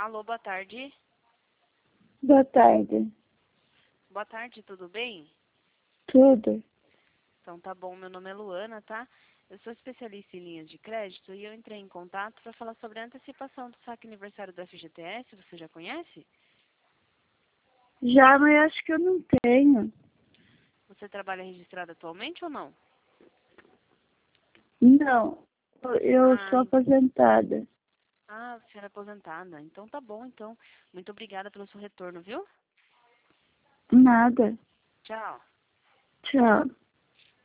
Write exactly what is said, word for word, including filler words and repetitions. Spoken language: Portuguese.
Alô, boa tarde. Boa tarde. Boa tarde, tudo bem? Tudo? Então tá bom, meu nome é Luana, tá? Eu sou especialista em linhas de crédito e eu entrei em contato para falar sobre a antecipação do saque aniversário do F G T S, você já conhece? Já, mas acho que eu não tenho. Você trabalha registrado atualmente ou não? Não, eu Ah, sou en- aposentada. ah, você era aposentada. Então tá bom, então. Muito obrigada pelo seu retorno, viu? Nada. Tchau. Tchau.